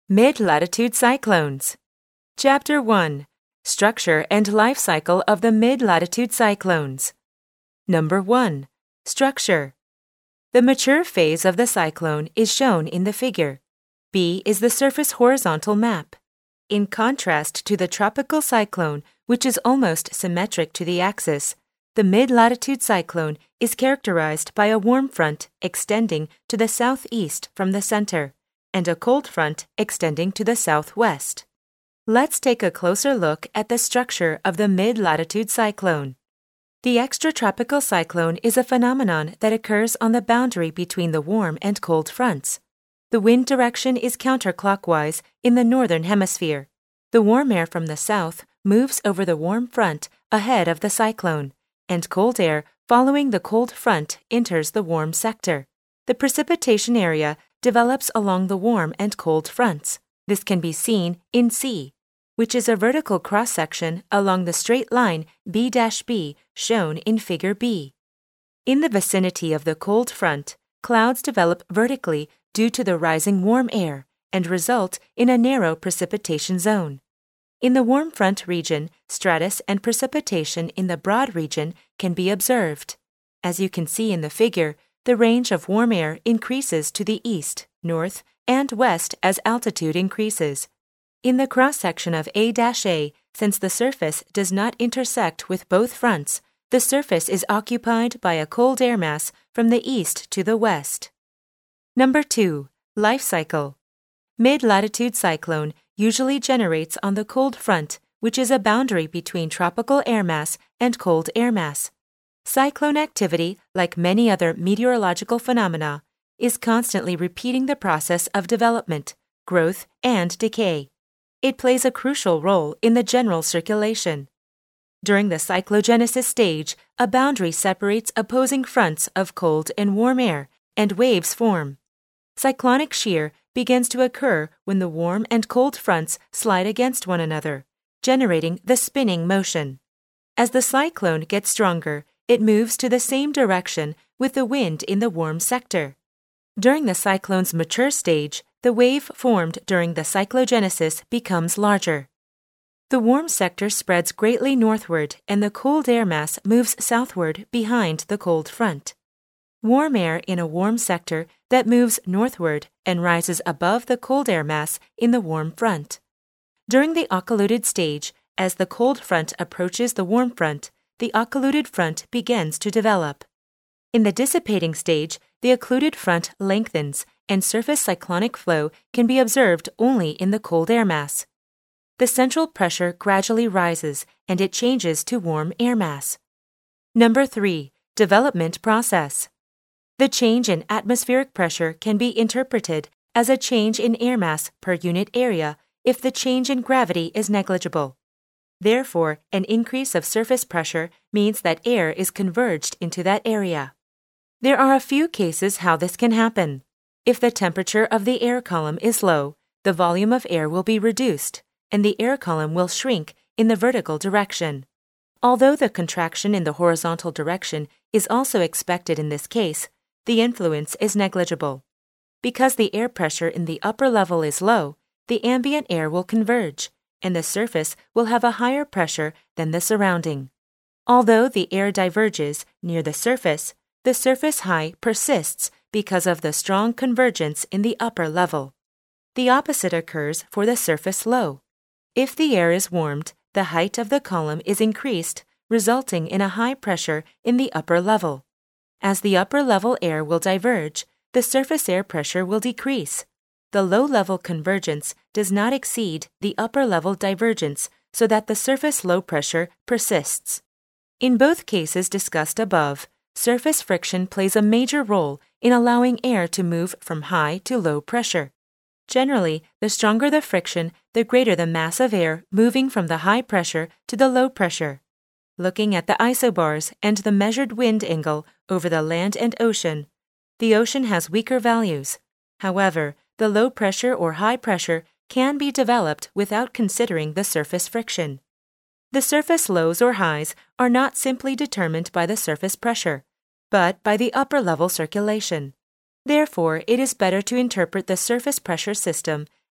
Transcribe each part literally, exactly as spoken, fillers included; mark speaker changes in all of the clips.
Speaker 1: Mid-latitude cyclones. Chapter one. Structure and life cycle of the mid-latitude cyclones. Number one. Structure. The mature phase of the cyclone is shown in the figure. B is the surface horizontal map. In contrast to the tropical cyclone, which is almost symmetric to the axis, the mid-latitude cyclone is characterized by a warm front extending to the southeast from the center, and a cold front extending to the southwest. Let's take a closer look at the structure of the mid-latitude cyclone. The extratropical cyclone is a phenomenon that occurs on the boundary between the warm and cold fronts. The wind direction is counterclockwise in the northern hemisphere. The warm air from the south moves over the warm front ahead of the cyclone, and cold air following the cold front enters the warm sector. The precipitation area develops along the warm and cold fronts. This can be seen in C, which is a vertical cross-section along the straight line B B shown in Figure B. In the vicinity of the cold front, clouds develop vertically due to the rising warm air and result in a narrow precipitation zone. In the warm front region, stratus and precipitation in the broad region can be observed. As you can see in the figure, the range of warm air increases to the east, north, and west as altitude increases. In the cross-section of A A, since the surface does not intersect with both fronts, the surface is occupied by a cold air mass from the east to the west. Number two. Life cycle. Mid-latitude cyclone usually generates on the cold front, which is a boundary between tropical air mass and cold air mass. Cyclone activity, like many other meteorological phenomena, is constantly repeating the process of development, growth, and decay. It plays a crucial role in the general circulation. During the cyclogenesis stage, a boundary separates opposing fronts of cold and warm air, and waves form. Cyclonic shear begins to occur when the warm and cold fronts slide against one another, generating the spinning motion. As the cyclone gets stronger, it moves to the same direction with the wind in the warm sector. During the cyclone's mature stage, the wave formed during the cyclogenesis becomes larger. The warm sector spreads greatly northward and the cold air mass moves southward behind the cold front. Warm air in a warm sector that moves northward and rises above the cold air mass in the warm front. During the occluded stage, as the cold front approaches the warm front, the occluded front begins to develop. In the dissipating stage, the occluded front lengthens and surface cyclonic flow can be observed only in the cold air mass. The central pressure gradually rises and it changes to warm air mass. Number three. Development process. The change in atmospheric pressure can be interpreted as a change in air mass per unit area if the change in gravity is negligible. Therefore, an increase of surface pressure means that air is converged into that area. There are a few cases how this can happen. If the temperature of the air column is low, the volume of air will be reduced, and the air column will shrink in the vertical direction. Although the contraction in the horizontal direction is also expected in this case, the influence is negligible. Because the air pressure in the upper level is low, the ambient air will converge, and the surface will have a higher pressure than the surrounding. Although the air diverges near the surface, the surface high persists because of the strong convergence in the upper level. The opposite occurs for the surface low. If the air is warmed, the height of the column is increased, resulting in a high pressure in the upper level. As the upper level air will diverge, the surface air pressure will decrease. The low-level convergence does not exceed the upper-level divergence so that the surface low pressure persists. In both cases discussed above, surface friction plays a major role in allowing air to move from high to low pressure. Generally, the stronger the friction, the greater the mass of air moving from the high pressure to the low pressure. Looking at the isobars and the measured wind angle over the land and ocean, the ocean has weaker values. However, the low pressure or high pressure can be developed without considering the surface friction. The surface lows or highs are not simply determined by the surface pressure, but by the upper level circulation. Therefore, it is better to interpret the surface pressure system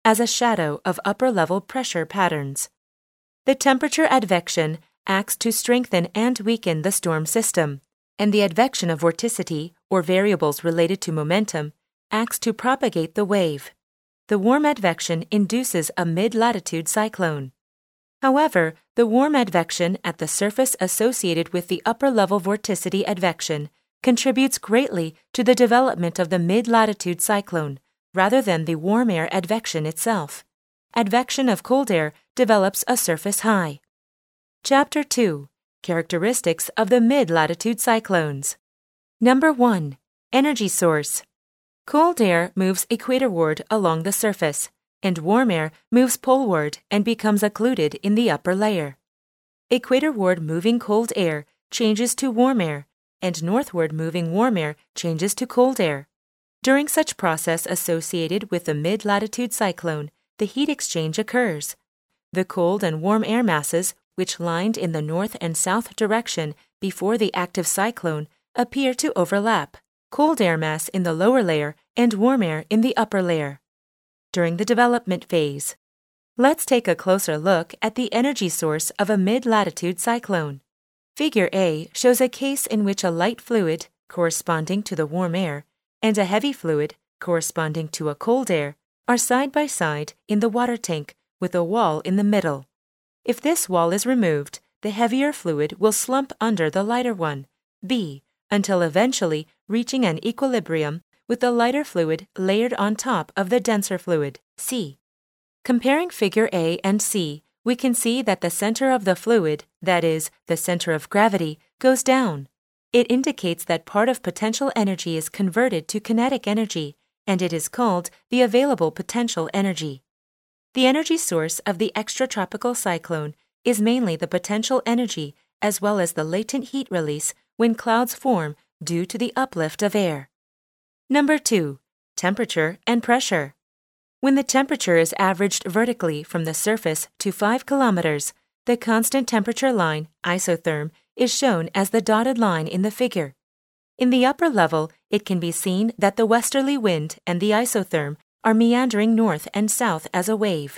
Speaker 1: as a shadow of upper-level pressure patterns. The temperature advection acts to strengthen and weaken the storm system, and the advection of vorticity, or variables related to momentum, acts to propagate the wave. The warm advection induces a mid-latitude cyclone. However, the warm advection at the surface associated with the upper-level vorticity advection contributes greatly to the development of the mid-latitude cyclone, rather than the warm air advection itself. Advection of cold air develops a surface high. Chapter two. Characteristics of the mid-latitude cyclones. Number one. Energy source. Cold air moves equatorward along the surface, and warm air moves poleward and becomes occluded in the upper layer. Equatorward moving cold air changes to warm air, and northward moving warm air changes to cold air. During such process associated with the mid-latitude cyclone, the heat exchange occurs. The cold and warm air masses, which lined in the north and south direction before the active cyclone, appear to overlap, cold air mass in the lower layer and warm air in the upper layer. During the development phase, let's take a closer look at the energy source of a mid-latitude cyclone. Figure A shows a case in which a light fluid, corresponding to the warm air, and a heavy fluid, corresponding to a cold air, are side by side in the water tank with a wall in the middle. If this wall is removed, the heavier fluid will slump under the lighter one, B, until eventually reaching an equilibrium with the lighter fluid layered on top of the denser fluid, C. Comparing figure A and C, we can see that the center of the fluid, that is, the center of gravity, goes down. It indicates that part of potential energy is converted to kinetic energy, and it is called the available potential energy. The energy source of the extratropical cyclone is mainly the potential energy as well as the latent heat release when clouds form due to the uplift of air. Number two. Temperature and pressure. When the temperature is averaged vertically from the surface to five kilometers, the constant temperature line, isotherm, is shown as the dotted line in the figure. In the upper level, it can be seen that the westerly wind and the isotherm are meandering north and south as a wave.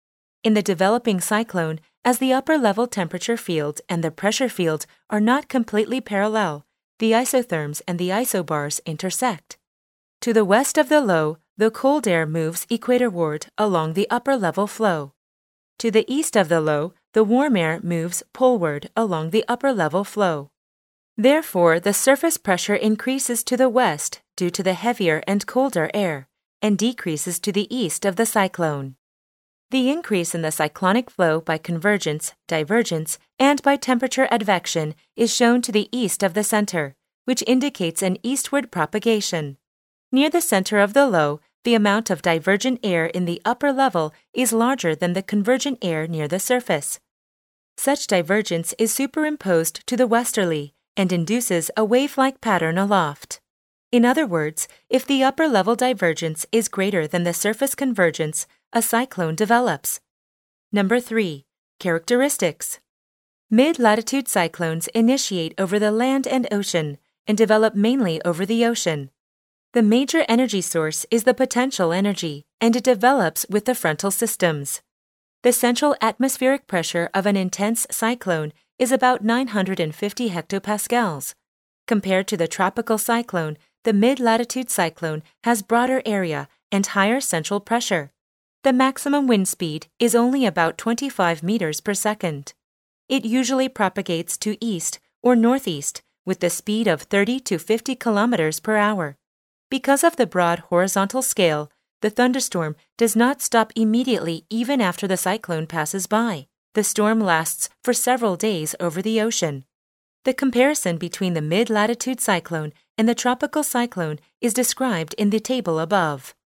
Speaker 1: In the developing cyclone, as the upper-level temperature field and the pressure field are not completely parallel, the isotherms and the isobars intersect. To the west of the low, the cold air moves equatorward along the upper-level flow. To the east of the low, the warm air moves poleward along the upper-level flow. Therefore, the surface pressure increases to the west due to the heavier and colder air, and decreases to the east of the cyclone. The increase in the cyclonic flow by convergence, divergence, and by temperature advection is shown to the east of the center, which indicates an eastward propagation. Near the center of the low, the amount of divergent air in the upper level is larger than the convergent air near the surface. Such divergence is superimposed to the westerly and induces a wave-like pattern aloft. In other words, if the upper-level divergence is greater than the surface convergence, a cyclone develops. Number three. Characteristics. Mid-latitude cyclones initiate over the land and ocean and develop mainly over the ocean. The major energy source is the potential energy, and it develops with the frontal systems. The central atmospheric pressure of an intense cyclone is about nine hundred fifty hectopascals. Compared to the tropical cyclone, the mid-latitude cyclone has broader area and higher central pressure. The maximum wind speed is only about twenty-five meters per second. It usually propagates to east or northeast with the speed of thirty to fifty kilometers per hour. Because of the broad horizontal scale, the thunderstorm does not stop immediately even after the cyclone passes by. The storm lasts for several days over the ocean. The comparison between the mid-latitude cyclone and the tropical cyclone is described in the table above.